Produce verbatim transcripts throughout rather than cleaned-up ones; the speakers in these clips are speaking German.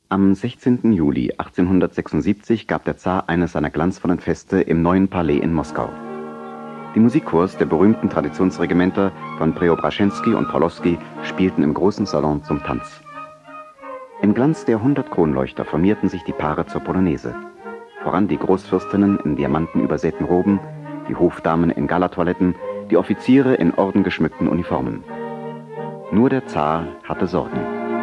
Am sechzehnten Juli achtzehnhundertsechsundsiebzig gab der Zar eines seiner glanzvollen Feste im Neuen Palais in Moskau. Die Musikchors der berühmten Traditionsregimenter von Preobraschenski und Pawlowski spielten im großen Salon zum Tanz. Im Glanz der hundert Kronleuchter formierten sich die Paare zur Polonaise. Voran die Großfürstinnen in diamantenübersäten Roben, die Hofdamen in Galatoiletten, die Offiziere in ordengeschmückten Uniformen. Nur der Zar hatte Sorgen.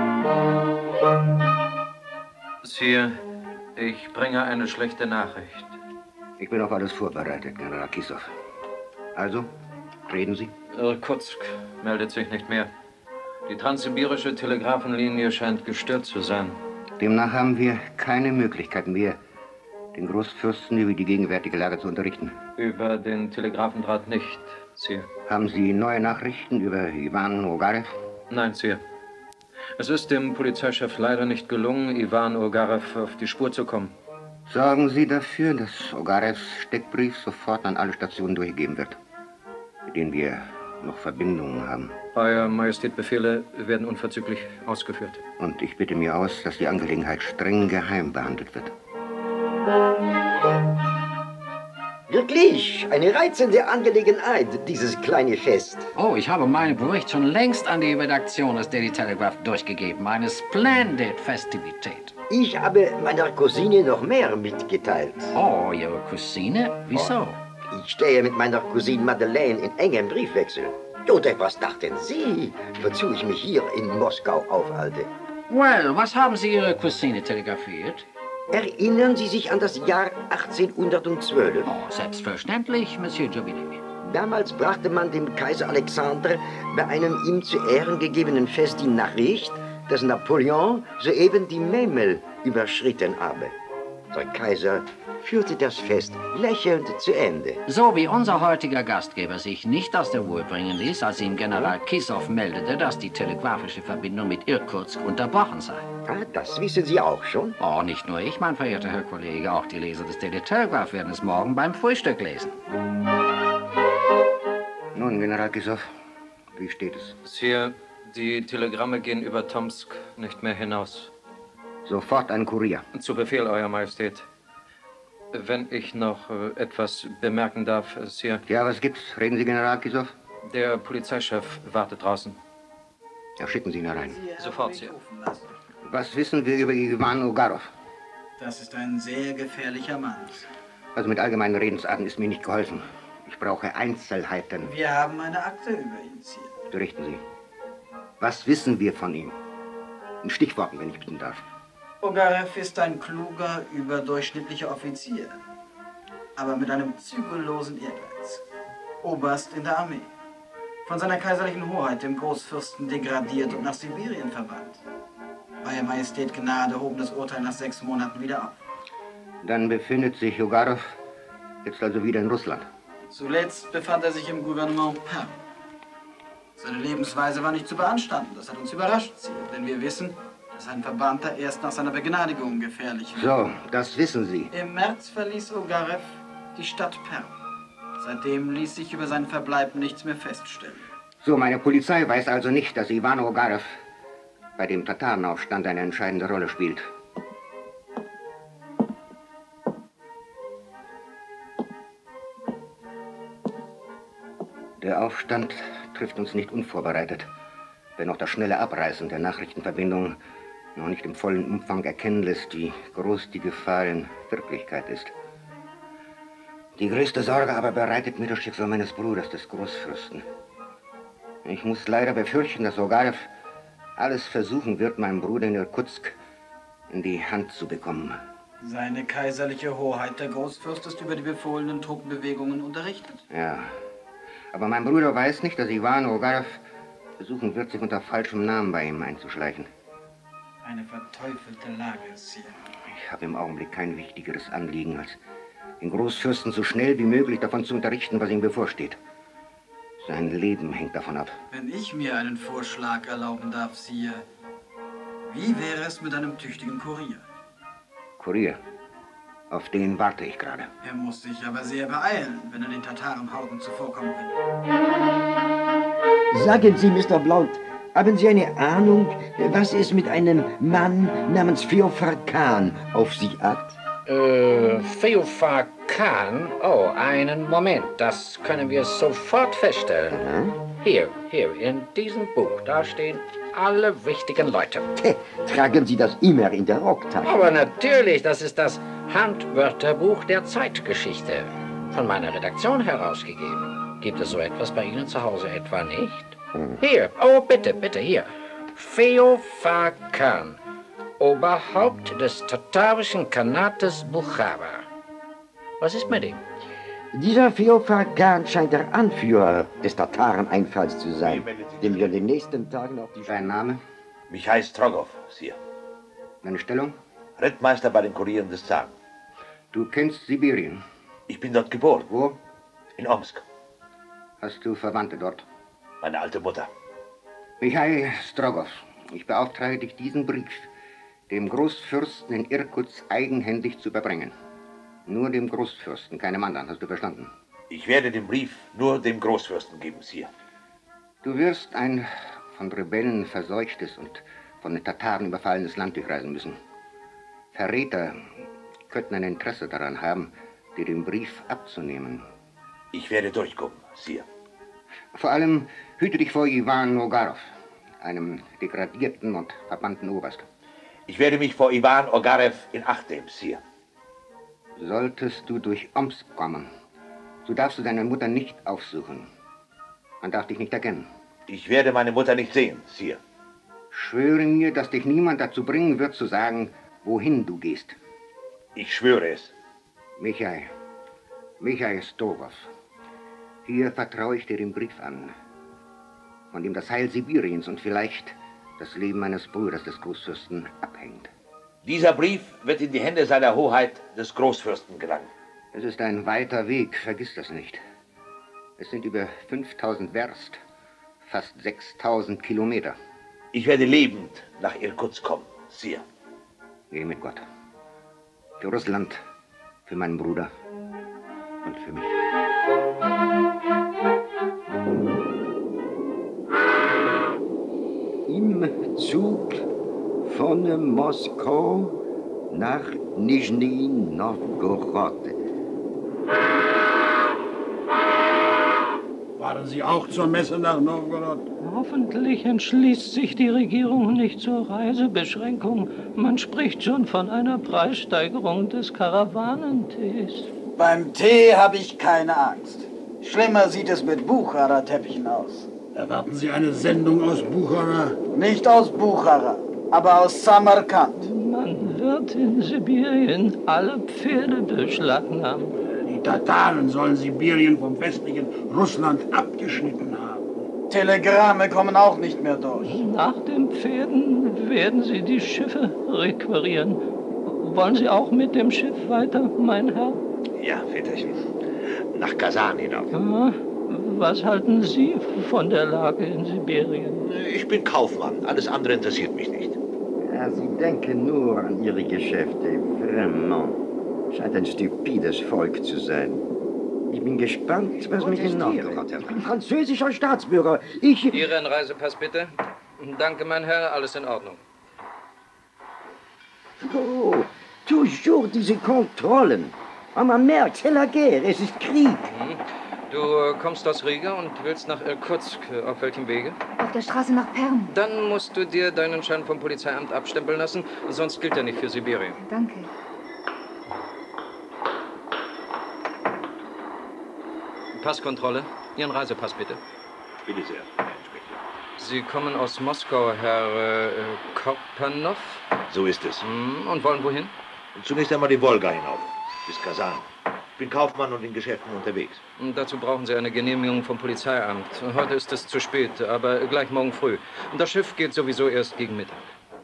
Sire, ich bringe eine schlechte Nachricht. Ich bin auf alles vorbereitet, General Kissow. Also, reden Sie? Irkutsk meldet sich nicht mehr. Die transsibirische Telegrafenlinie scheint gestört zu sein. Demnach haben wir keine Möglichkeit mehr, den Großfürsten über die gegenwärtige Lage zu unterrichten. Über den Telegrafendraht nicht, Sire. Haben Sie neue Nachrichten über Iwan Ogarev? Nein, Sire. Es ist dem Polizeichef leider nicht gelungen, Iwan Ogarev auf die Spur zu kommen. Sorgen Sie dafür, dass Ogarevs Steckbrief sofort an alle Stationen durchgegeben wird, mit denen wir noch Verbindungen haben. Euer Majestät, Befehle werden unverzüglich ausgeführt. Und ich bitte mir aus, dass die Angelegenheit streng geheim behandelt wird. Wirklich, eine reizende Angelegenheit, dieses kleine Fest. Oh, ich habe meinen Bericht schon längst an die Redaktion des Daily Telegraph durchgegeben. Eine splendid Festivität. Ich habe meiner Cousine noch mehr mitgeteilt. Oh, Ihre Cousine? Wieso? Ich stehe mit meiner Cousine Madeleine in engem Briefwechsel. Oder was dachten Sie, wozu ich mich hier in Moskau aufhalte? Well, was haben Sie Ihre Cousine telegrafiert? Erinnern Sie sich an das Jahr achtzehnhundertzwölf? Oh, selbstverständlich, Monsieur Jubilee. Damals brachte man dem Kaiser Alexander bei einem ihm zu Ehren gegebenen Fest die Nachricht, dass Napoleon soeben die Memel überschritten habe. Der Kaiser führte das Fest lächelnd zu Ende. So wie unser heutiger Gastgeber sich nicht aus der Ruhe bringen ließ, als ihm General Kissow meldete, dass die telegrafische Verbindung mit Irkutsk unterbrochen sei. Ah, das wissen Sie auch schon? Oh, nicht nur ich, mein verehrter Herr Kollege. Auch die Leser des Daily Telegraph werden es morgen beim Frühstück lesen. Nun, General Kissow, wie steht es? Sire, die Telegramme gehen über Tomsk nicht mehr hinaus. Sofort ein Kurier. Zu Befehl, Euer Majestät. Wenn ich noch äh, etwas bemerken darf, äh, Sire. Ja, was gibt's? Reden Sie, General Kissow? Der Polizeichef wartet draußen. Ja, schicken Sie ihn herein. Sofort, Sire. Was wissen wir über Iwan Ogarev? Das ist ein sehr gefährlicher Mann. Also mit allgemeinen Redensarten ist mir nicht geholfen. Ich brauche Einzelheiten. Wir haben eine Akte über ihn, Sire. Berichten Sie. Was wissen wir von ihm? In Stichworten, wenn ich bitten darf. Ogarev ist ein kluger, überdurchschnittlicher Offizier, aber mit einem zügellosen Ehrgeiz. Oberst in der Armee. Von seiner kaiserlichen Hoheit, dem Großfürsten, degradiert und nach Sibirien verbannt. Euer Majestät Gnade hoben das Urteil nach sechs Monaten wieder auf. Dann befindet sich Ogarev jetzt also wieder in Russland. Zuletzt befand er sich im Gouvernement Perm. Seine Lebensweise war nicht zu beanstanden. Das hat uns überrascht, Sire, denn wir wissen, dass ein Verbannter erst nach seiner Begnadigung gefährlich wird. So, das wissen Sie. Im März verließ Ogarev die Stadt Perm. Seitdem ließ sich über seinen Verbleib nichts mehr feststellen. So, meine Polizei weiß also nicht, dass Iwan Ogarev bei dem Tatarenaufstand eine entscheidende Rolle spielt. Der Aufstand trifft uns nicht unvorbereitet, wenn auch das schnelle Abreißen der Nachrichtenverbindung noch nicht im vollen Umfang erkennen lässt, wie groß die Gefahr in Wirklichkeit ist. Die größte Sorge aber bereitet mir das Schicksal meines Bruders, des Großfürsten. Ich muss leider befürchten, dass Ogarev alles versuchen wird, meinen Bruder in Irkutsk in die Hand zu bekommen. Seine kaiserliche Hoheit, der Großfürst, ist über die befohlenen Truppenbewegungen unterrichtet. Ja, aber mein Bruder weiß nicht, dass Iwan Ogarev versuchen wird, sich unter falschem Namen bei ihm einzuschleichen. Eine verteufelte Lage, Sire. Ich habe im Augenblick kein wichtigeres Anliegen, als den Großfürsten so schnell wie möglich davon zu unterrichten, was ihm bevorsteht. Sein Leben hängt davon ab. Wenn ich mir einen Vorschlag erlauben darf, Sire, wie wäre es mit einem tüchtigen Kurier? Kurier? Auf den warte ich gerade. Er muss sich aber sehr beeilen, wenn er den Tatarenhorden zuvorkommen will. Sagen Sie, Mister Blount, Haben Sie eine Ahnung, was es mit einem Mann namens Feofar Khan auf sich hat? Äh, Feofar Khan? Oh, einen Moment. Das können wir sofort feststellen. Aha. Hier, hier, in diesem Buch, da stehen alle wichtigen Leute. Tja, tragen Sie das immer in der Rocktasche? Aber natürlich, das ist das Handwörterbuch der Zeitgeschichte. Von meiner Redaktion herausgegeben. Gibt es so etwas bei Ihnen zu Hause etwa nicht? Hm. Hier, oh bitte, bitte, hier. Feofar Khan, Oberhaupt des tatarischen Khanates Bukhara. Was ist mit ihm? Dieser Feofar Khan scheint der Anführer des Tatareneinfalls zu sein, dem wir in den nächsten Tagen auf die... Dein Name? Mich heißt Strogow, Sire. Deine Stellung? Rittmeister bei den Kurieren des Zaren. Du kennst Sibirien. Ich bin dort geboren. Wo? In Omsk. Hast du Verwandte dort? Meine alte Mutter. Michail Strogow, ich beauftrage dich, diesen Brief dem Großfürsten in Irkutsk eigenhändig zu überbringen. Nur dem Großfürsten, keinem anderen, hast du verstanden? Ich werde den Brief nur dem Großfürsten geben, Sire. Du wirst ein von Rebellen verseuchtes und von den Tataren überfallenes Land durchreisen müssen. Verräter könnten ein Interesse daran haben, dir den Brief abzunehmen. Ich werde durchkommen, Sire. Vor allem hüte dich vor Iwan Ogarev, einem degradierten und verbannten Oberst. Ich werde mich vor Iwan Ogarev in Acht nehmen, Sire. Solltest du durch Omsk kommen, so darfst du deine Mutter nicht aufsuchen. Man darf dich nicht erkennen. Ich werde meine Mutter nicht sehen, Sire. Schwöre mir, dass dich niemand dazu bringen wird, zu sagen, wohin du gehst. Ich schwöre es. Michael, Michael Strogow, hier vertraue ich dir den Brief an, von dem das Heil Sibiriens und vielleicht das Leben meines Bruders, des Großfürsten, abhängt. Dieser Brief wird in die Hände seiner Hoheit des Großfürsten gelangen. Es ist ein weiter Weg, vergiss das nicht. Es sind über fünftausend Werst, fast sechstausend Kilometer. Ich werde lebend nach Irkutsk kommen, Sire. Geh mit Gott. Für Russland, für meinen Bruder und für mich. Im Zug von Moskau nach Nischni Nowgorod. Fahren Sie auch zur Messe nach Nowgorod? Hoffentlich entschließt sich die Regierung nicht zur Reisebeschränkung. Man spricht schon von einer Preissteigerung des Karawanentees. Beim Tee habe ich keine Angst. Schlimmer sieht es mit Buchara-Teppichen aus. Erwarten Sie eine Sendung aus Buchara? Nicht aus Buchara, aber aus Samarkand. Man wird in Sibirien alle Pferde beschlagnahmen. Die Tataren sollen Sibirien vom westlichen Russland abgeschnitten haben. Telegramme kommen auch nicht mehr durch. Nach den Pferden werden sie die Schiffe requirieren. Wollen Sie auch mit dem Schiff weiter, mein Herr? Ja, Väterchen. Nach Kasan hinauf. Ah, was halten Sie von der Lage in Sibirien? Ich bin Kaufmann. Alles andere interessiert mich nicht. Ja, Sie denken nur an Ihre Geschäfte. Vraiment. Scheint ein stupides Volk zu sein. Ich bin gespannt, was mich in Nord. Ich bin französischer Staatsbürger. Ich... Ihren Reisepass bitte. Danke, mein Herr. Alles in Ordnung. Oh, toujours diese Kontrollen. Aber man merkt, c'est la guerre, es ist Krieg. Mhm. Du äh, kommst aus Riga und willst nach Irkutsk. Auf welchem Wege? Auf der Straße nach Perm. Dann musst du dir deinen Schein vom Polizeiamt abstempeln lassen, sonst gilt er nicht für Sibirien. Danke. Passkontrolle. Ihren Reisepass bitte. Bitte sehr, Herr Inspektor. Sie kommen aus Moskau, Herr äh, Korpanow? So ist es. Mhm. Und wollen wohin? Zunächst einmal die Wolga hinauf, bis Kasan. Ich bin Kaufmann und in Geschäften unterwegs. Und dazu brauchen Sie eine Genehmigung vom Polizeiamt. Heute ist es zu spät, aber gleich morgen früh. Und das Schiff geht sowieso erst gegen Mittag.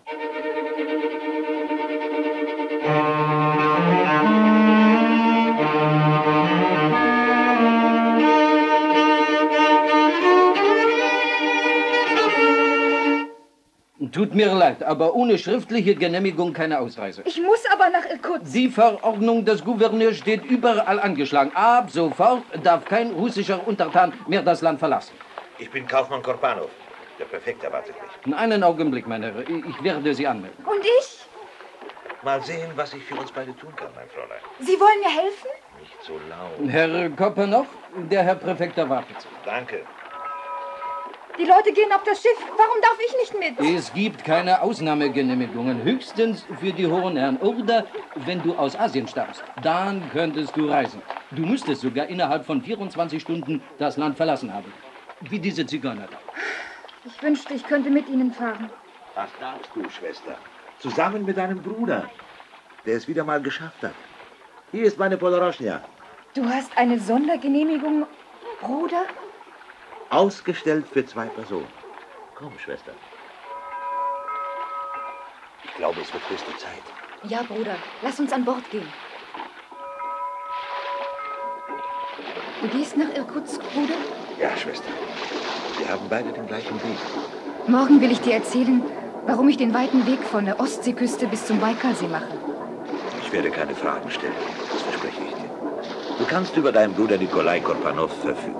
Tut mir leid, aber ohne schriftliche Genehmigung keine Ausreise. Ich muss aber nach Irkutsk. Die Verordnung des Gouverneurs steht überall angeschlagen. Ab sofort darf kein russischer Untertan mehr das Land verlassen. Ich bin Kaufmann Korpanow. Der Präfekt erwartet mich. Einen Augenblick, meine Herren. Ich werde Sie anmelden. Und ich? Mal sehen, was ich für uns beide tun kann, mein Fräulein. Sie wollen mir helfen? Nicht so laut. Herr Kopenow, der Herr Präfekt erwartet Sie. Danke. Die Leute gehen auf das Schiff. Warum darf ich nicht mit? Es gibt keine Ausnahmegenehmigungen, höchstens für die hohen Herren. Oder wenn du aus Asien stammst, dann könntest du reisen. Du müsstest sogar innerhalb von vierundzwanzig Stunden das Land verlassen haben. Wie diese Zigeuner da. Ich wünschte, ich könnte mit Ihnen fahren. Was darfst du, Schwester? Zusammen mit deinem Bruder, der es wieder mal geschafft hat. Hier ist meine Podoroschnia. Du hast eine Sondergenehmigung, Bruder? Ausgestellt für zwei Personen. Komm, Schwester. Ich glaube, es wird höchste Zeit. Ja, Bruder. Lass uns an Bord gehen. Du gehst nach Irkutsk, Bruder? Ja, Schwester. Wir haben beide den gleichen Weg. Morgen will ich dir erzählen, warum ich den weiten Weg von der Ostseeküste bis zum Baikalsee mache. Ich werde keine Fragen stellen. Das verspreche ich dir. Du kannst über deinen Bruder Nikolai Korpanow verfügen.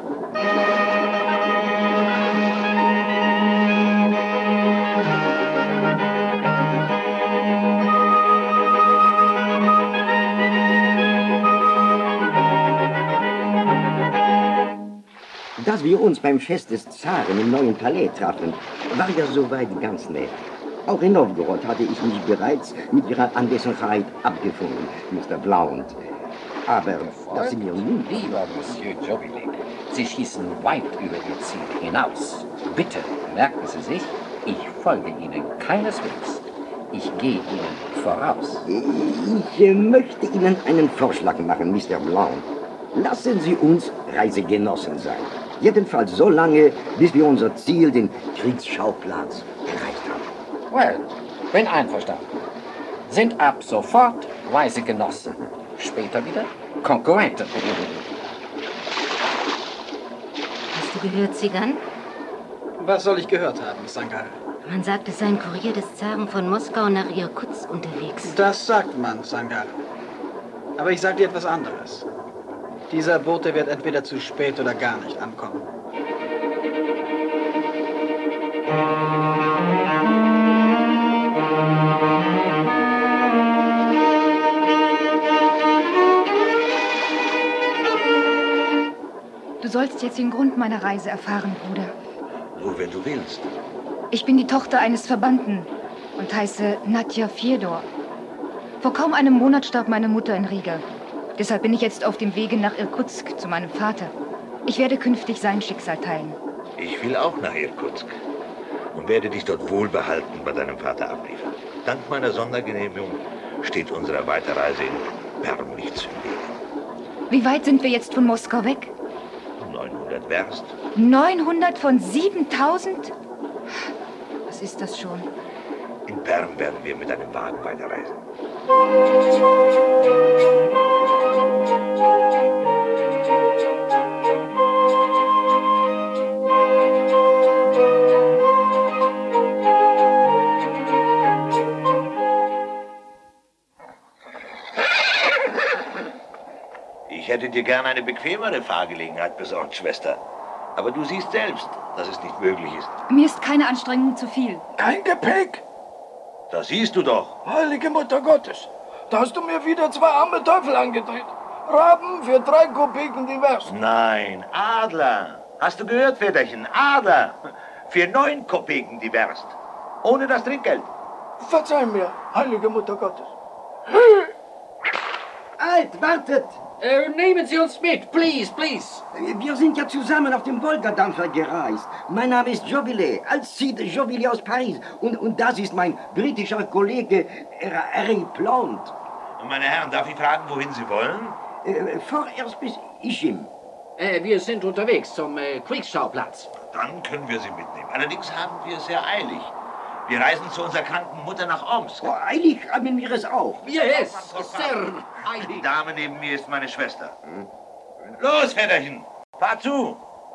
Dass wir uns beim Fest des Zaren im neuen Palais trafen, war ja soweit ganz nett. Auch in Novgorod hatte ich mich bereits mit ihrer Anwesenheit abgefunden, Mister Blount. Aber dass Sie mir nun... Lieber Monsieur Jobilek, Sie schießen weit über Ihr Ziel hinaus. Bitte, merken Sie sich, ich folge Ihnen keineswegs. Ich gehe Ihnen voraus. Ich äh, möchte Ihnen einen Vorschlag machen, Mister Blount. Lassen Sie uns Reisegenossen sein. Jedenfalls so lange, bis wir unser Ziel, den Kriegsschauplatz, erreicht haben. Well, bin einverstanden. Sind ab sofort Reisegenossen. Später wieder Konkurrenten. Hast du gehört, Zigan? Was soll ich gehört haben, Sangal? Man sagt, es sei ein Kurier des Zaren von Moskau nach Irkutsk unterwegs. Das sagt man, Sangal. Aber ich sage dir etwas anderes. Dieser Bote wird entweder zu spät oder gar nicht ankommen. Du sollst jetzt den Grund meiner Reise erfahren, Bruder. Nur wenn du willst. Ich bin die Tochter eines Verbannten und heiße Nadja Fjodor. Vor kaum einem Monat starb meine Mutter in Riga. Deshalb bin ich jetzt auf dem Wege nach Irkutsk zu meinem Vater. Ich werde künftig sein Schicksal teilen. Ich will auch nach Irkutsk und werde dich dort wohlbehalten bei deinem Vater abliefern. Dank meiner Sondergenehmigung steht unsere Weiterreise in Perm nichts im Wege. Wie weit sind wir jetzt von Moskau weg? neunhundert Werst. neunhundert von siebentausend? Was ist das schon? In Perm werden wir mit einem Wagen weiterreisen. Ich hätte dir gern eine bequemere Fahrgelegenheit besorgt, Schwester. Aber du siehst selbst, dass es nicht möglich ist. Mir ist keine Anstrengung zu viel. Kein Gepäck? Das siehst du doch. Heilige Mutter Gottes, da hast du mir wieder zwei arme Teufel angedreht. Raben für drei Kopeken die Werst. Nein, Adler. Hast du gehört, Väterchen? Adler. Für neun Kopeken die Werst. Ohne das Trinkgeld. Verzeih mir, heilige Mutter Gottes. Alt, wartet! Äh, nehmen Sie uns mit, please, please. Wir sind ja zusammen auf dem Wolga-Dampfer gereist. Mein Name ist Jobillet, Alcide Jobillet aus Paris. Und, und das ist mein britischer Kollege, Harry Plant. Meine Herren, darf ich fragen, wohin Sie wollen? Äh, vorerst bis Ischim. Äh, wir sind unterwegs zum äh, Kriegsschauplatz. Dann können wir Sie mitnehmen. Allerdings haben wir es sehr eilig. Wir reisen zu unserer kranken Mutter nach Omsk. Oh, eilig haben wir es auch. Yes, Sir. Die Dame neben mir ist meine Schwester. Hm? Los, Väterchen, fahr zu!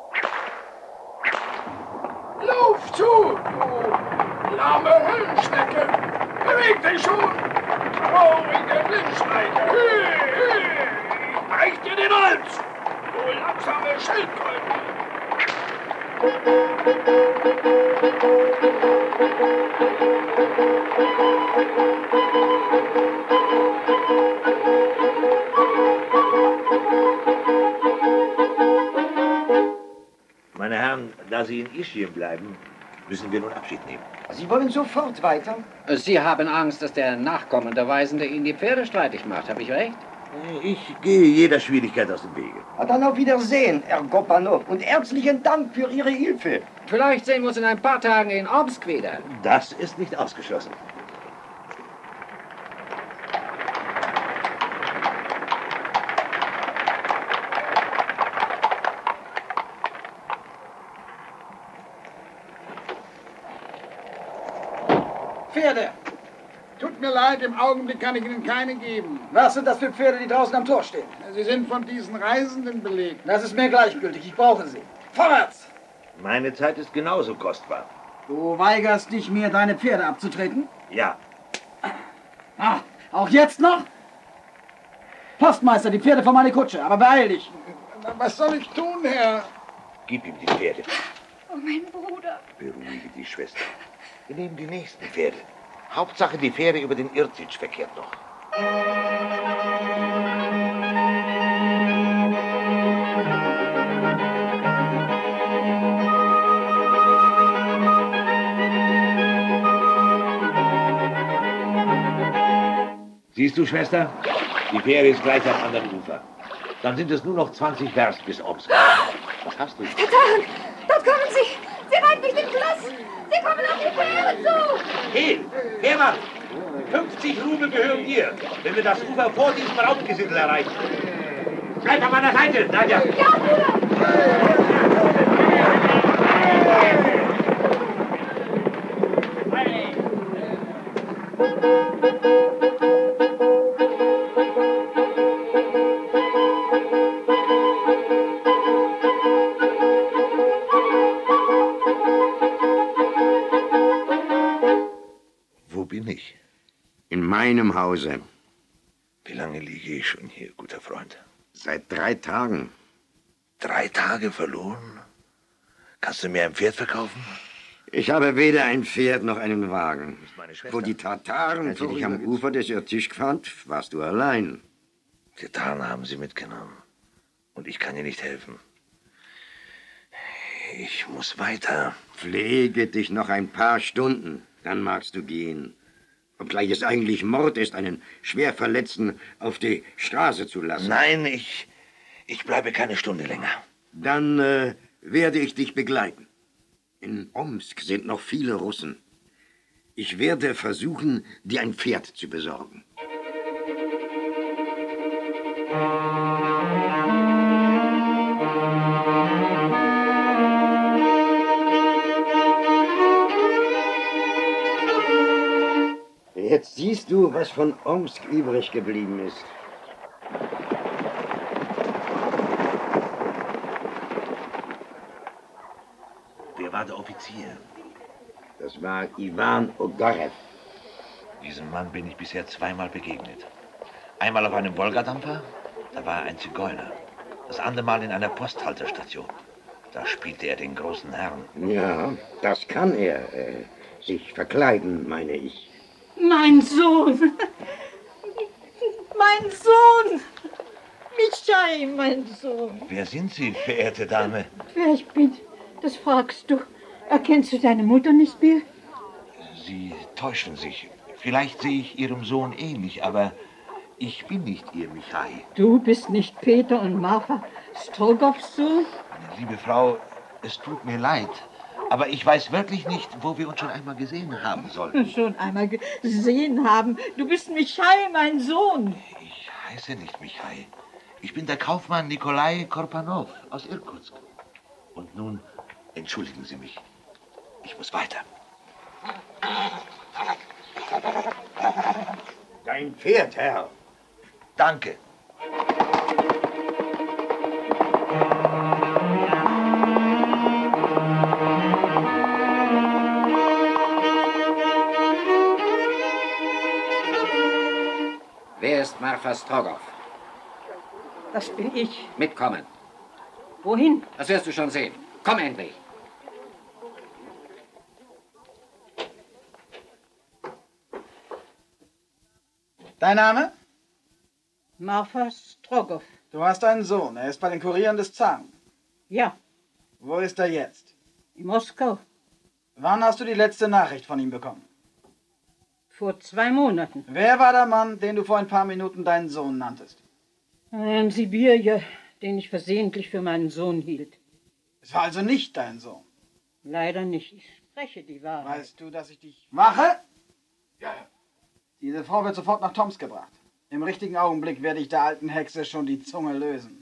Lauf zu, du lahme Höllenschnecke! Beweg dich schon! Traurige Blindschneide! Ich brech dir den Hals! Du langsame Schildkröte! Meine Herren, da Sie in Ischien bleiben, müssen wir nun Abschied nehmen. Sie wollen sofort weiter? Sie haben Angst, dass der nachkommende Weisende Ihnen die Pferde streitig macht. Habe ich recht? Ich gehe jeder Schwierigkeit aus dem Wege. Dann auf Wiedersehen, Herr Gopanow, und herzlichen Dank für Ihre Hilfe. Vielleicht sehen wir uns in ein paar Tagen in Omsk wieder. Das ist nicht ausgeschlossen. Pferde! Tut mir leid, im Augenblick kann ich Ihnen keine geben. Was sind das für Pferde, die draußen am Tor stehen? Sie sind von diesen Reisenden belegt. Das ist mir gleichgültig, ich brauche sie. Vorwärts! Meine Zeit ist genauso kostbar. Du weigerst dich, mir deine Pferde abzutreten? Ja. Ah, auch jetzt noch? Postmeister, die Pferde vor meine Kutsche, aber beeil dich. Was soll ich tun, Herr? Gib ihm die Pferde. Oh, mein Bruder. Beruhige die Schwester. Wir nehmen die nächsten Pferde. Hauptsache, die Fähre über den Irtitsch verkehrt noch. Siehst du, Schwester? Die Fähre ist gleich am anderen Ufer. Dann sind es nur noch zwanzig Werst bis Omsk. Was hast du? Vertan! Dort kommen sie! Sie reiten durch den Fluss! Sie kommen auf die Fähre zu! Hey, Hermann! fünfzig Rubel gehören dir, wenn wir das Ufer vor diesem Raubgesindel erreichen. Bleib an meiner Seite, Nadja! Ja, Bruder! Wo bin ich? In meinem Hause. Wie lange liege ich schon hier, guter Freund? Seit drei Tagen. Drei Tage verloren? Kannst du mir ein Pferd verkaufen? Ich habe weder ein Pferd noch einen Wagen. Wo die Tataren für dich am Ufer des Irtitsch fand, warst du allein. Die Tataren haben sie mitgenommen. Und ich kann dir nicht helfen. Ich muss weiter. Pflege dich noch ein paar Stunden, dann magst du gehen. Obgleich es eigentlich Mord ist, einen Schwerverletzten auf die Straße zu lassen. Nein, ich, ich bleibe keine Stunde länger. Dann äh, werde ich dich begleiten. In Omsk sind noch viele Russen. Ich werde versuchen, dir ein Pferd zu besorgen. Jetzt siehst du, was von Omsk übrig geblieben ist. Wer war der Offizier? Das war Iwan Ogarev. Diesem Mann bin ich bisher zweimal begegnet. Einmal auf einem Wolgadampfer, da war er ein Zigeuner. Das andere Mal in einer Posthaltestation. Da spielte er den großen Herrn. Ja, das kann er. Äh, sich verkleiden, meine ich. Mein Sohn! Mein Sohn! Michai, mein Sohn! Wer sind Sie, verehrte Dame? Wer ich bin, das fragst du. Erkennst du deine Mutter nicht mehr? Sie täuschen sich. Vielleicht sehe ich Ihrem Sohn ähnlich, aber ich bin nicht Ihr Michai. Du bist nicht Peter und Marfa Strogows Sohn? Meine liebe Frau, es tut mir leid. Aber ich weiß wirklich nicht, wo wir uns schon einmal gesehen haben sollten. Schon einmal gesehen haben. Du bist Michai, mein Sohn. Ich heiße nicht Michai. Ich bin der Kaufmann Nikolai Korpanow aus Irkutsk. Und nun entschuldigen Sie mich. Ich muss weiter. Dein Pferd, Herr. Danke. Wer ist Marfa Strogow? Das bin ich. Mitkommen. Wohin? Das wirst du schon sehen. Komm endlich. Dein Name? Marfa Strogow. Du hast einen Sohn. Er ist bei den Kurieren des Zaren. Ja. Wo ist er jetzt? In Moskau. Wann hast du die letzte Nachricht von ihm bekommen? Vor zwei Monaten. Wer war der Mann, den du vor ein paar Minuten deinen Sohn nanntest? Ein Sibirier, den ich versehentlich für meinen Sohn hielt. Es war also nicht dein Sohn? Leider nicht. Ich spreche die Wahrheit. Weißt du, dass ich dich... Wache! Ja. Diese Frau wird sofort nach Tomsk gebracht. Im richtigen Augenblick werde ich der alten Hexe schon die Zunge lösen.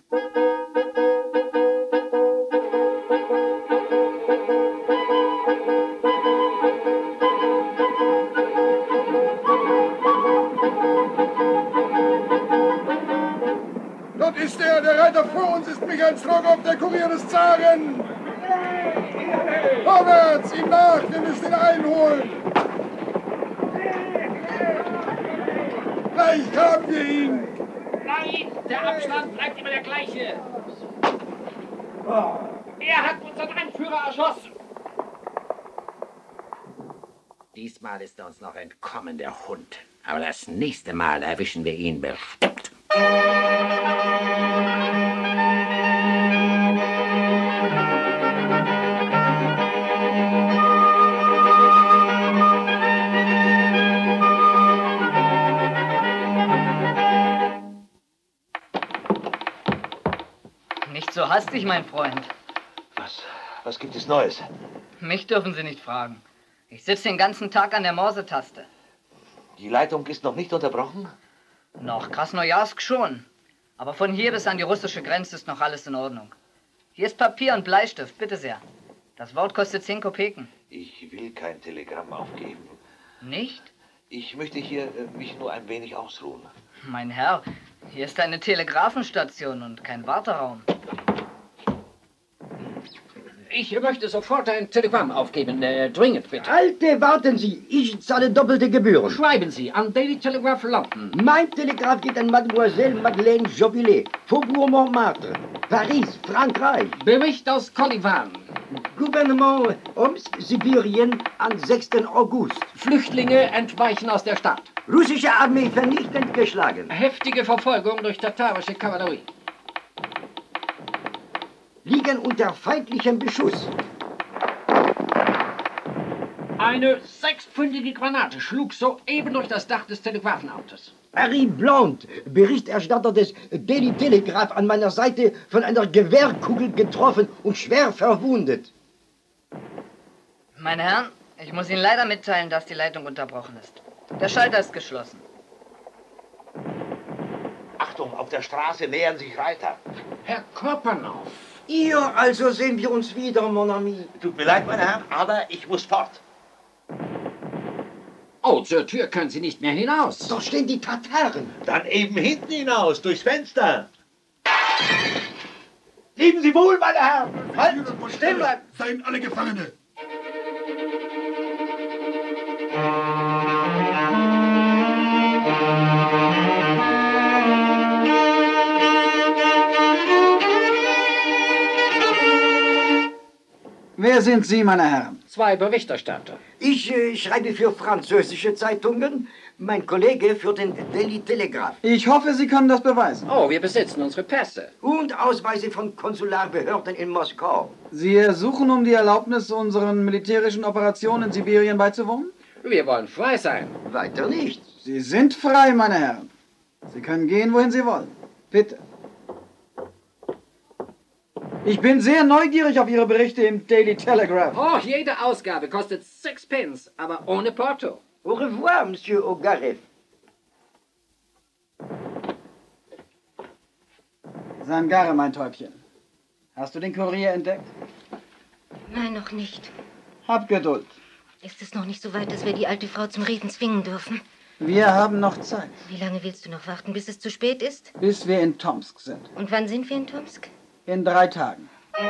Dort ist er, der Reiter vor uns ist Michael Strogow, der Kurier des Zaren. Vorwärts, ihm nach, wir müssen ihn einholen. Gleich haben wir ihn. Nein, der Abstand bleibt immer der gleiche. Er hat unseren Anführer erschossen. Diesmal ist er uns noch entkommen, der Hund. Aber das nächste Mal erwischen wir ihn bestimmt. Nicht so hastig, mein Freund. Was, was gibt es Neues? Mich dürfen Sie nicht fragen. Ich sitze den ganzen Tag an der Morsetaste. Die Leitung ist noch nicht unterbrochen? Noch Krasnojarsk schon. Aber von hier bis an die russische Grenze ist noch alles in Ordnung. Hier ist Papier und Bleistift, bitte sehr. Das Wort kostet zehn Kopeken. Ich will kein Telegramm aufgeben. Nicht? Ich möchte hier äh, mich nur ein wenig ausruhen. Mein Herr, hier ist eine Telegrafenstation und kein Warteraum. Ich möchte sofort ein Telegramm aufgeben. Äh, dringend, bitte. Alte, warten Sie. Ich zahle doppelte Gebühren. Schreiben Sie an Daily Telegraph London. Mein Telegraph geht an Mademoiselle Madeleine Jovillet, Faubourg Montmartre, Paris, Frankreich. Bericht aus Kolivan. Gouvernement Omsk, Sibirien, am sechsten August. Flüchtlinge entweichen aus der Stadt. Russische Armee vernichtend geschlagen. Heftige Verfolgung durch tatarische Kavallerie. Liegen unter feindlichem Beschuss. Eine sechspfündige Granate schlug soeben durch das Dach des Telegrafenautos. Harry Blount, Berichterstatter des Daily Telegraph, an meiner Seite von einer Gewehrkugel getroffen und schwer verwundet. Meine Herren, ich muss Ihnen leider mitteilen, dass die Leitung unterbrochen ist. Der Schalter ist geschlossen. Achtung, auf der Straße nähern sich Reiter. Herr Korpanow. Ihr, also sehen wir uns wieder, mon ami. Tut mir leid, meine Herren, aber ich muss fort. Oh, zur Tür können Sie nicht mehr hinaus. Doch stehen die Tataren. Dann eben hinten hinaus, durchs Fenster. Leben Sie wohl, meine Herren. Halt, stehen bleiben. Seien alle Gefangene. Wer sind Sie, meine Herren? Zwei Berichterstatter. Ich äh, schreibe für französische Zeitungen, mein Kollege für den Daily Telegraph. Ich hoffe, Sie können das beweisen. Oh, wir besitzen unsere Pässe. Und Ausweise von Konsularbehörden in Moskau. Sie ersuchen um die Erlaubnis, unseren militärischen Operationen in Sibirien beizuwohnen? Wir wollen frei sein. Weiter nicht. Sie sind frei, meine Herren. Sie können gehen, wohin Sie wollen. Bitte. Ich bin sehr neugierig auf Ihre Berichte im Daily Telegraph. Oh, jede Ausgabe kostet sechs Pence, aber ohne Porto. Au revoir, Monsieur Ogarev. Sangare, mein Täubchen. Hast du den Kurier entdeckt? Nein, noch nicht. Hab Geduld. Ist es noch nicht so weit, dass wir die alte Frau zum Reden zwingen dürfen? Wir haben noch Zeit. Wie lange willst du noch warten, bis es zu spät ist? Bis wir in Tomsk sind. Und wann sind wir in Tomsk? In drei Tagen.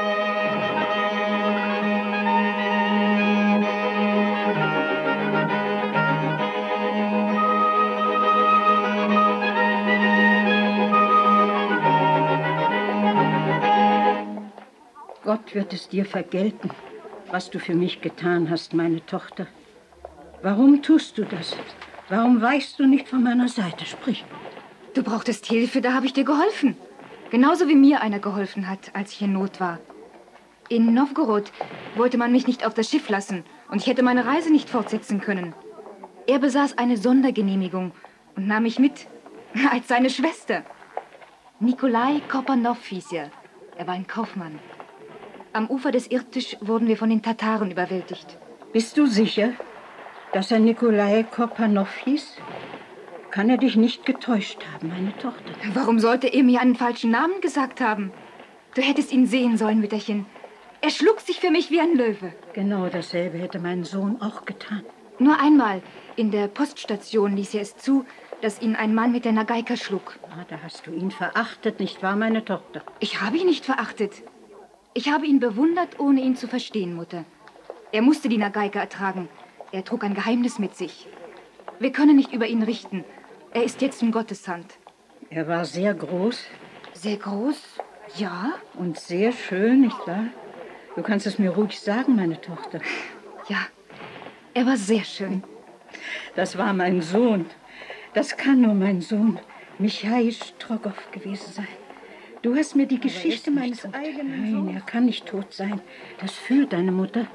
Gott wird es dir vergelten, was du für mich getan hast, meine Tochter. Warum tust du das? Warum weichst du nicht von meiner Seite? Sprich. Du brauchtest Hilfe, da habe ich dir geholfen. Genauso wie mir einer geholfen hat, als ich in Not war. In Nowgorod wollte man mich nicht auf das Schiff lassen und ich hätte meine Reise nicht fortsetzen können. Er besaß eine Sondergenehmigung und nahm mich mit, als seine Schwester. Nikolai Kopanow hieß er. Er war ein Kaufmann. Am Ufer des Irtysch wurden wir von den Tataren überwältigt. Bist du sicher, dass er Nikolai Kopanow hieß? Kann er dich nicht getäuscht haben, meine Tochter? Warum sollte er mir einen falschen Namen gesagt haben? Du hättest ihn sehen sollen, Mütterchen. Er schlug sich für mich wie ein Löwe. Genau dasselbe hätte mein Sohn auch getan. Nur einmal in der Poststation ließ er es zu, dass ihn ein Mann mit der Nagaika schlug. Ah, da hast du ihn verachtet, nicht wahr, meine Tochter? Ich habe ihn nicht verachtet. Ich habe ihn bewundert, ohne ihn zu verstehen, Mutter. Er musste die Nagaika ertragen. Er trug ein Geheimnis mit sich. Wir können nicht über ihn richten. Er ist jetzt in Gottes Hand. Er war sehr groß. Sehr groß? Ja. Und sehr schön, nicht wahr? Du kannst es mir ruhig sagen, meine Tochter. Ja, er war sehr schön. Das war mein Sohn. Das kann nur mein Sohn, Michail Strogow, gewesen sein. Du hast mir die Geschichte meines tot. eigenen Sohnes... Nein, er kann nicht tot sein. Das fühlt deine Mutter.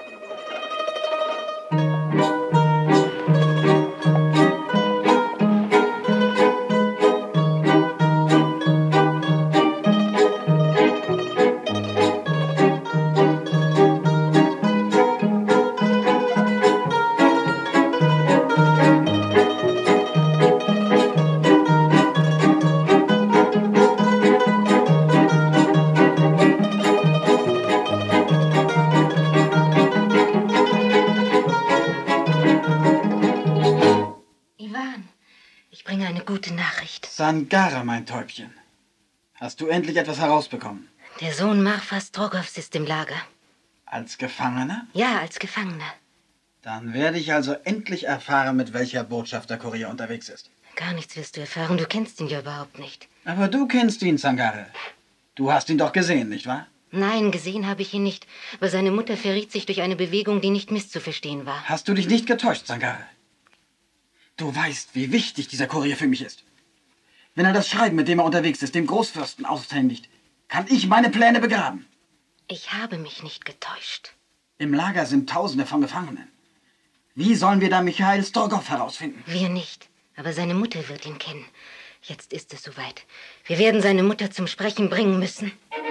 Sangara, mein Täubchen. Hast du endlich etwas herausbekommen? Der Sohn Marfas Strogows ist im Lager. Als Gefangener? Ja, als Gefangener. Dann werde ich also endlich erfahren, mit welcher Botschaft der Kurier unterwegs ist. Gar nichts wirst du erfahren, du kennst ihn ja überhaupt nicht. Aber du kennst ihn, Sangara. Du hast ihn doch gesehen, nicht wahr? Nein, gesehen habe ich ihn nicht, aber seine Mutter verriet sich durch eine Bewegung, die nicht misszuverstehen war. Hast du dich nicht getäuscht, Sangara? Du weißt, wie wichtig dieser Kurier für mich ist. Wenn er das Schreiben, mit dem er unterwegs ist, dem Großfürsten aushändigt, kann ich meine Pläne begraben. Ich habe mich nicht getäuscht. Im Lager sind Tausende von Gefangenen. Wie sollen wir da Michail Strogow herausfinden? Wir nicht, aber seine Mutter wird ihn kennen. Jetzt ist es soweit. Wir werden seine Mutter zum Sprechen bringen müssen.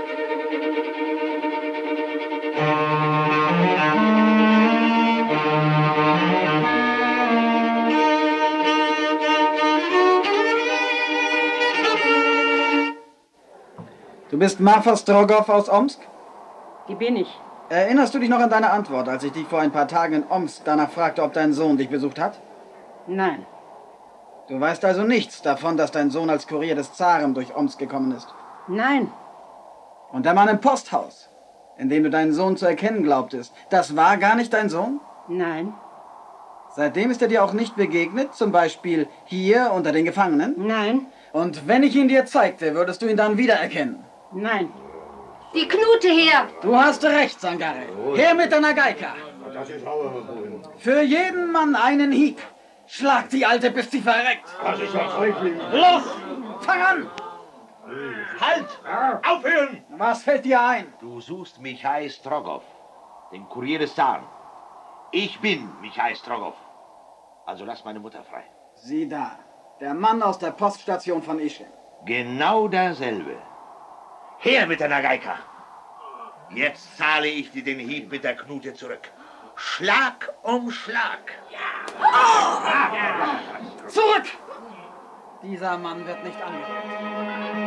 Du bist Marfa Strogow aus Omsk? Die bin ich. Erinnerst du dich noch an deine Antwort, als ich dich vor ein paar Tagen in Omsk danach fragte, ob dein Sohn dich besucht hat? Nein. Du weißt also nichts davon, dass dein Sohn als Kurier des Zaren durch Omsk gekommen ist? Nein. Und der Mann im Posthaus, in dem du deinen Sohn zu erkennen glaubtest, das war gar nicht dein Sohn? Nein. Seitdem ist er dir auch nicht begegnet, zum Beispiel hier unter den Gefangenen? Nein. Und wenn ich ihn dir zeigte, würdest du ihn dann wiedererkennen? Nein. Die Knute her! Du hast recht, Sangare. Her mit deiner Geika. Für jeden Mann einen Hieb. Schlag die Alte, bis sie verreckt. Das ist ja schrecklich. Los! Fang an! Halt! Aufhören! Was fällt dir ein? Du suchst Michail Strogow, den Kurier des Zaren. Ich bin Michail Strogow. Also lass meine Mutter frei. Sieh da, der Mann aus der Poststation von Ischgl. Genau derselbe. Her mit deiner Geika. Jetzt zahle ich dir den Hieb mit der Knute zurück. Schlag um Schlag. Ja. Oh! Zurück! Dieser Mann wird nicht angerührt.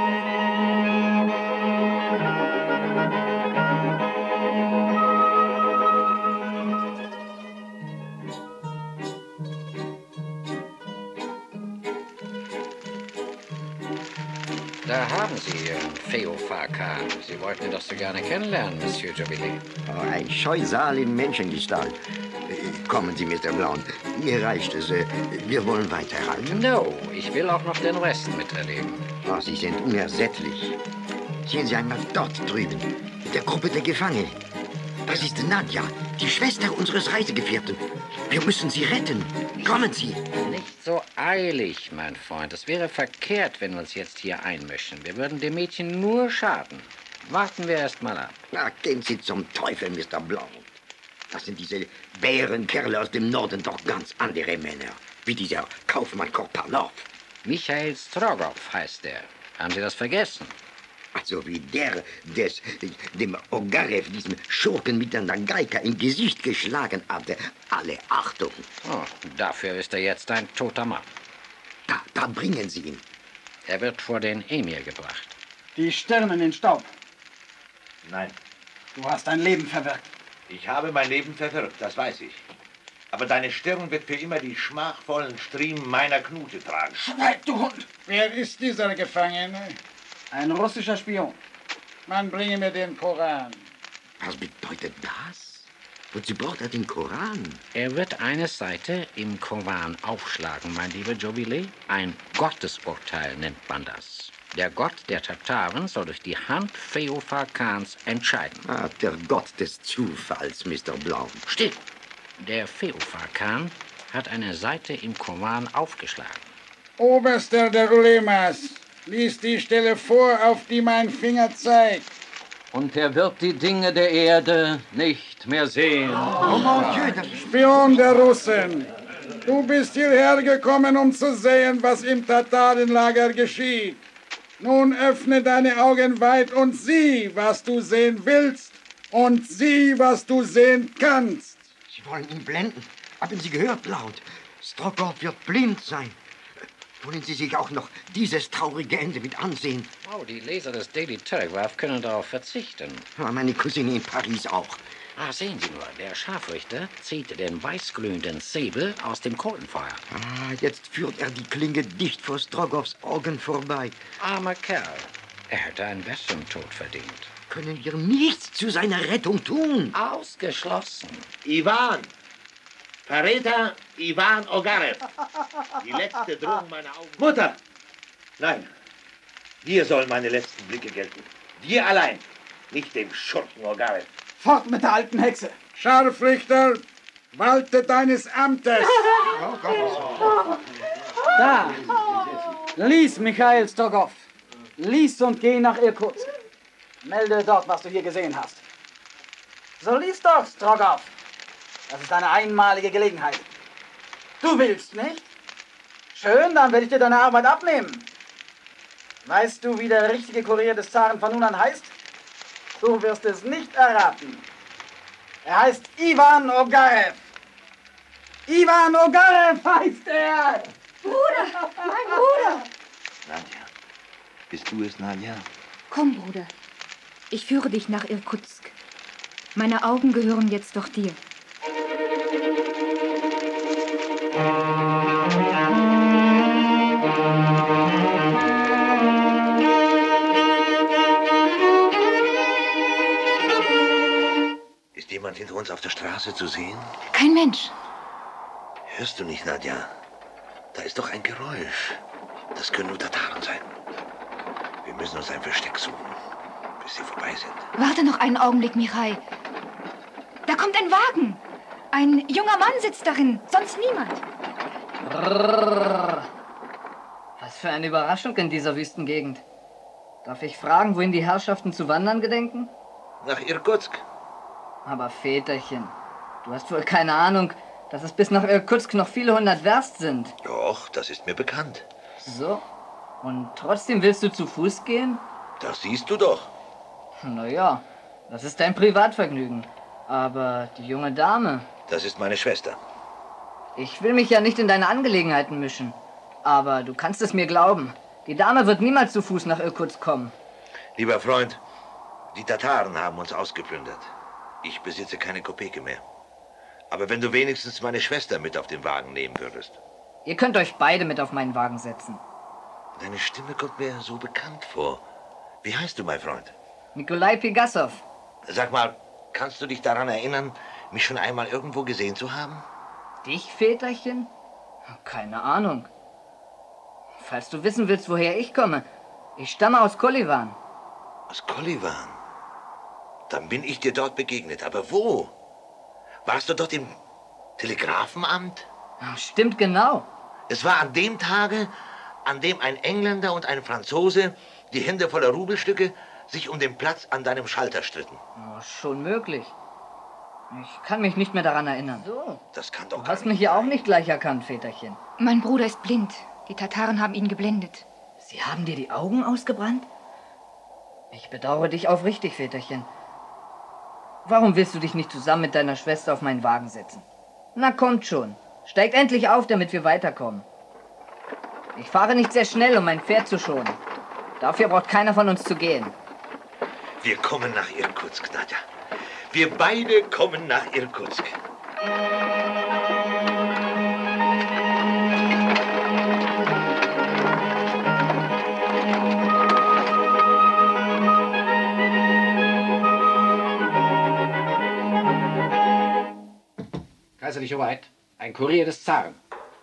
Da haben Sie Ihren Feofar Khan. Sie wollten ihn doch so gerne kennenlernen, Monsieur Jubilee. Oh, ein Scheusal in Menschengestalt. Kommen Sie, Mister Blount. Mir reicht es. Wir wollen weiterreiten. No, ich will auch noch den Rest miterleben. Oh, Sie sind unersättlich. Sehen Sie einmal dort drüben, mit der Gruppe der Gefangenen. Das ist Nadja, die Schwester unseres Reisegefährten. Wir müssen sie retten. Kommen Sie. Nicht so eilig, mein Freund. Es wäre verkehrt, wenn wir uns jetzt hier einmischen. Wir würden dem Mädchen nur schaden. Warten wir erst mal ab. Na, gehen Sie zum Teufel, Mister Blount. Das sind diese Bärenkerle aus dem Norden doch ganz andere Männer. Wie dieser Kaufmann Korpanow. Michael Strogoff heißt er. Haben Sie das vergessen? Also wie der des, dem Ogarew, diesem Schurken mit einer Geika im Gesicht geschlagen hatte. Alle Achtung. Oh, dafür ist er jetzt ein toter Mann. Da, da bringen Sie ihn. Er wird vor den Emir gebracht. Die Stirn in den Staub. Nein. Du hast dein Leben verwirkt. Ich habe mein Leben verwirkt, das weiß ich. Aber deine Stirn wird für immer die schmachvollen Striemen meiner Knute tragen. Schweig, du Hund! Wer ist dieser Gefangene? Ein russischer Spion. Man bringe mir den Koran. Was bedeutet das? Wozu braucht er den Koran? Er wird eine Seite im Koran aufschlagen, mein lieber Jobili. Ein Gottesurteil nennt man das. Der Gott der Tataren soll durch die Hand Feofar Khans entscheiden. Ah, der Gott des Zufalls, Mister Blount. Still! Der Feofar Khan hat eine Seite im Koran aufgeschlagen. Oberster der Ulemas, lies die Stelle vor, auf die mein Finger zeigt. Und er wird die Dinge der Erde nicht mehr sehen. Oh mon Dieu, Spion der Russen, du bist hierher gekommen, um zu sehen, was im Tatarenlager geschieht. Nun öffne deine Augen weit und sieh, was du sehen willst, und sieh, was du sehen kannst. Sie wollen ihn blenden. Haben Sie gehört, Blount? Strogoff wird blind sein. Wollen Sie sich auch noch dieses traurige Ende mit ansehen? Oh, die Leser des Daily Telegraph können darauf verzichten. Ja, meine Cousine in Paris auch. Ah, sehen Sie nur, der Scharfrichter zieht den weißglühenden Säbel aus dem Kohlenfeuer. Ah, jetzt führt er die Klinge dicht vor Strogoffs Augen vorbei. Armer Kerl. Er hätte einen besseren Tod verdient. Können wir nichts zu seiner Rettung tun? Ausgeschlossen. Ivan! Verräter Ivan Ogarew. Die letzte Drohung meiner Augen. Mutter! Nein. Dir sollen meine letzten Blicke gelten. Dir allein. Nicht dem Schurken Ogarew. Fort mit der alten Hexe! Scharfrichter, walte deines Amtes. Da! Lies, Michael Strogoff. Lies und geh nach Irkutsk. Melde dort, was du hier gesehen hast. So lies doch, Strogoff. Das ist eine einmalige Gelegenheit. Du willst nicht? Schön, dann werde ich dir deine Arbeit abnehmen. Weißt du, wie der richtige Kurier des Zaren von nun an heißt? Du wirst es nicht erraten. Er heißt Ivan Ogarew. Ivan Ogarew heißt er! Bruder, mein Bruder! Nadja, bist du es, Nadja? Komm, Bruder. Ich führe dich nach Irkutsk. Meine Augen gehören jetzt doch dir. Ist jemand hinter uns auf der Straße zu sehen? Kein Mensch. Hörst du nicht, Nadja? Da ist doch ein Geräusch. Das können nur Tataren sein. Wir müssen uns ein Versteck suchen, bis sie vorbei sind. Warte noch einen Augenblick, Michai. Da kommt ein Wagen. Ein junger Mann sitzt darin, sonst niemand. Brrr. Was für eine Überraschung in dieser Wüstengegend. Darf ich fragen, wohin die Herrschaften zu wandern gedenken? Nach Irkutsk. Aber Väterchen, du hast wohl keine Ahnung, dass es bis nach Irkutsk noch viele hundert Werst sind. Doch, das ist mir bekannt. So? Und trotzdem willst du zu Fuß gehen? Das siehst du doch. Naja, das ist dein Privatvergnügen. Aber die junge Dame... Das ist meine Schwester. Ich will mich ja nicht in deine Angelegenheiten mischen. Aber du kannst es mir glauben. Die Dame wird niemals zu Fuß nach Irkutsk kommen. Lieber Freund, die Tataren haben uns ausgeplündert. Ich besitze keine Kopeke mehr. Aber wenn du wenigstens meine Schwester mit auf den Wagen nehmen würdest. Ihr könnt euch beide mit auf meinen Wagen setzen. Deine Stimme kommt mir so bekannt vor. Wie heißt du, mein Freund? Nikolai Pegassow. Sag mal, kannst du dich daran erinnern, mich schon einmal irgendwo gesehen zu haben? Dich, Väterchen? Keine Ahnung. Falls du wissen willst, woher ich komme, ich stamme aus Kolivan. Aus Kolivan? Dann bin ich dir dort begegnet. Aber wo? Warst du dort im, Telegrafenamt? Stimmt genau. Es war an dem Tage, an dem ein Engländer und ein Franzose, die Hände voller Rubelstücke, sich um den Platz an deinem Schalter stritten. Oh, schon möglich. Ich kann mich nicht mehr daran erinnern. So. Das kann doch Du hast mich ja auch nicht gleich erkannt, Väterchen. Mein Bruder ist blind. Die Tataren haben ihn geblendet. Sie haben dir die Augen ausgebrannt? Ich bedauere dich aufrichtig, Väterchen. Warum willst du dich nicht zusammen mit deiner Schwester auf meinen Wagen setzen? Na, kommt schon. Steigt endlich auf, damit wir weiterkommen. Ich fahre nicht sehr schnell, um mein Pferd zu schonen. Dafür braucht keiner von uns zu gehen. Wir kommen nach Irkutsk, Nadja. Wir beide kommen nach Irkutsk. Kaiserliche Hoheit, ein Kurier des Zaren.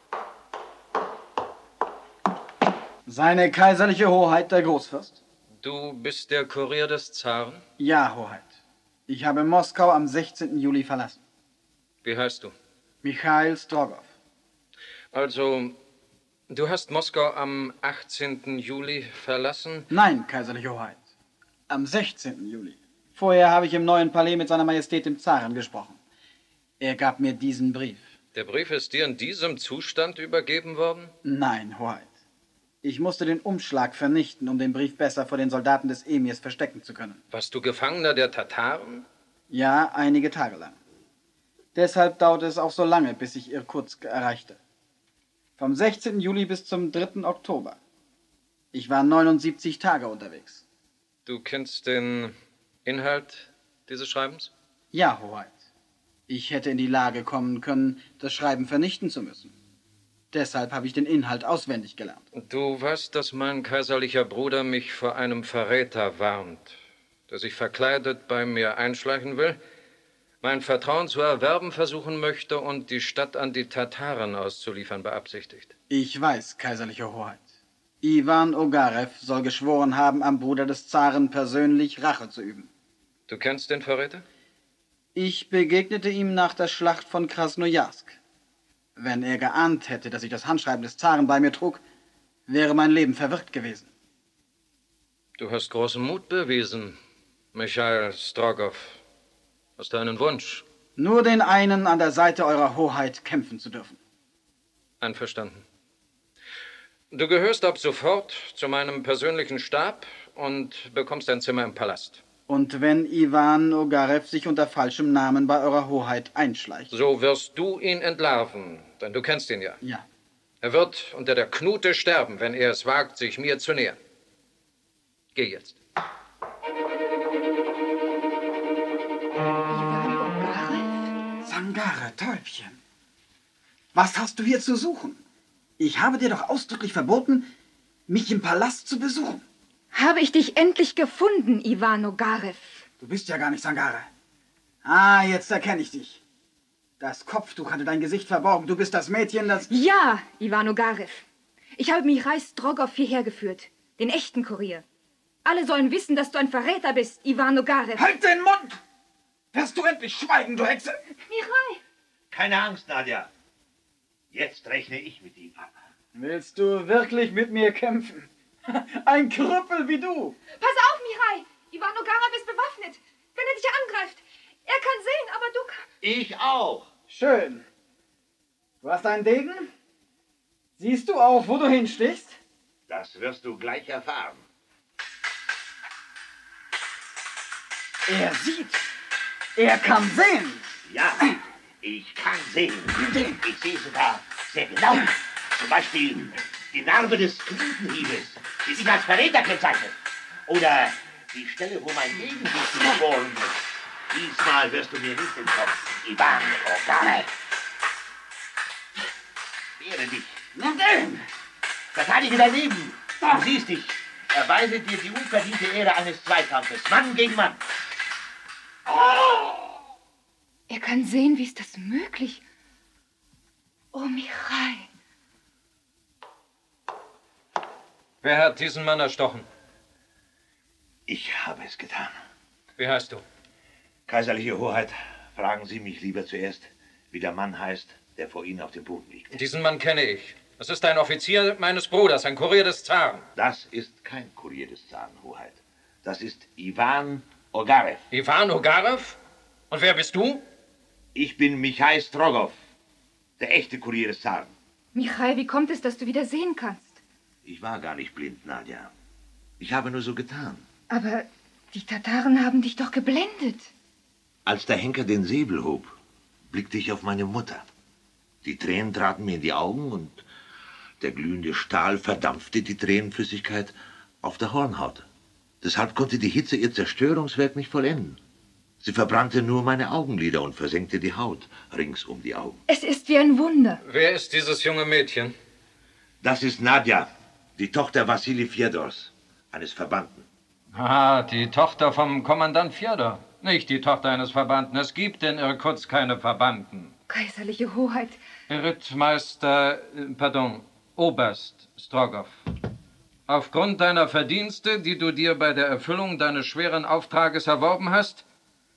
Seine kaiserliche Hoheit, der Großfürst. Du bist der Kurier des Zaren? Ja, Hoheit. Ich habe Moskau am sechzehnten Juli verlassen. Wie heißt du? Michail Strogoff. Also, du hast Moskau am achtzehnten Juli verlassen? Nein, kaiserliche Hoheit. Am sechzehnten Juli. Vorher habe ich im Neuen Palais mit seiner Majestät dem Zaren gesprochen. Er gab mir diesen Brief. Der Brief ist dir in diesem Zustand übergeben worden? Nein, Hoheit. Ich musste den Umschlag vernichten, um den Brief besser vor den Soldaten des Emirs verstecken zu können. Warst du Gefangener der Tataren? Ja, einige Tage lang. Deshalb dauerte es auch so lange, bis ich Irkutsk erreichte. Vom sechzehnten Juli bis zum dritten Oktober. Ich war neunundsiebzig Tage unterwegs. Du kennst den Inhalt dieses Schreibens? Ja, Hoheit. Ich hätte in die Lage kommen können, das Schreiben vernichten zu müssen. Deshalb habe ich den Inhalt auswendig gelernt. Du weißt, dass mein kaiserlicher Bruder mich vor einem Verräter warnt, der sich verkleidet bei mir einschleichen will, mein Vertrauen zu erwerben versuchen möchte und die Stadt an die Tataren auszuliefern beabsichtigt. Ich weiß, kaiserliche Hoheit. Iwan Ogarew soll geschworen haben, am Bruder des Zaren persönlich Rache zu üben. Du kennst den Verräter? Ich begegnete ihm nach der Schlacht von Krasnojarsk. Wenn er geahnt hätte, dass ich das Handschreiben des Zaren bei mir trug, wäre mein Leben verwirrt gewesen. Du hast großen Mut bewiesen, Michail Strogoff. Hast du einen Wunsch? Nur den einen, an der Seite eurer Hoheit kämpfen zu dürfen. Einverstanden. Du gehörst ab sofort zu meinem persönlichen Stab und bekommst ein Zimmer im Palast. Und wenn Iwan Ogarew sich unter falschem Namen bei eurer Hoheit einschleicht? So wirst du ihn entlarven, denn du kennst ihn ja. Ja. Er wird unter der Knute sterben, wenn er es wagt, sich mir zu nähern. Geh jetzt. Iwan Ogarew? Sangare, Täubchen. Was hast du hier zu suchen? Ich habe dir doch ausdrücklich verboten, mich im Palast zu besuchen. Habe ich dich endlich gefunden, Iwan Ogarew? Du bist ja gar nicht Sangare. Ah, jetzt erkenne ich dich. Das Kopftuch hatte dein Gesicht verborgen. Du bist das Mädchen, das... Ja, Iwan Ogarew. Ich habe Michail Strogoff hierher geführt. Den echten Kurier. Alle sollen wissen, dass du ein Verräter bist, Iwan Ogarew. Halt den Mund! Wirst du endlich schweigen, du Hexe? Michail! Keine Angst, Nadja. Jetzt rechne ich mit ihm ab. Willst du wirklich mit mir kämpfen? Ein Krüppel wie du. Pass auf, Michail. Iwan Ogarew ist bewaffnet. Wenn er dich angreift. Er kann sehen, aber du kannst... Ich auch. Schön. Du hast einen Degen? Siehst du auch, wo du hinstichst? Das wirst du gleich erfahren. Er sieht. Er kann sehen. Ja, ich kann sehen. Ich sehe sogar sehr genau. Zum Beispiel die Narbe des Knutenhiebes, die sich als Verräter kennzeichnet. Oder die Stelle, wo mein Degen sich geboren wird. Diesmal wirst du mir nicht entkommen, Iwan Ogarew. Wehre dich. Verteidige dein Leben. Du siehst dich. Erweise dir die unverdiente Ehre eines Zweikampfes. Mann gegen Mann. Er kann sehen, wie ist das möglich? Oh, Michail. Wer hat diesen Mann erstochen? Ich habe es getan. Wie heißt du? Kaiserliche Hoheit, fragen Sie mich lieber zuerst, wie der Mann heißt, der vor Ihnen auf dem Boden liegt. Diesen Mann kenne ich. Das ist ein Offizier meines Bruders, ein Kurier des Zaren. Das ist kein Kurier des Zaren, Hoheit. Das ist Iwan Ogarew. Iwan Ogarew? Und wer bist du? Ich bin Michai Strogoff, der echte Kurier des Zaren. Michai, wie kommt es, dass du wieder sehen kannst? Ich war gar nicht blind, Nadja. Ich habe nur so getan. Aber die Tataren haben dich doch geblendet. Als der Henker den Säbel hob, blickte ich auf meine Mutter. Die Tränen traten mir in die Augen und der glühende Stahl verdampfte die Tränenflüssigkeit auf der Hornhaut. Deshalb konnte die Hitze ihr Zerstörungswerk nicht vollenden. Sie verbrannte nur meine Augenlider und versenkte die Haut rings um die Augen. Es ist wie ein Wunder. Wer ist dieses junge Mädchen? Das ist Nadja, die Tochter Wassili Fjodors, eines Verbannten. Ah, die Tochter vom Kommandant Fjodor. Nicht die Tochter eines Verbannten. Es gibt in Irkutsk keine Verbannten. Kaiserliche Hoheit. Rittmeister, äh, pardon, Oberst Strogoff. Aufgrund deiner Verdienste, die du dir bei der Erfüllung deines schweren Auftrages erworben hast,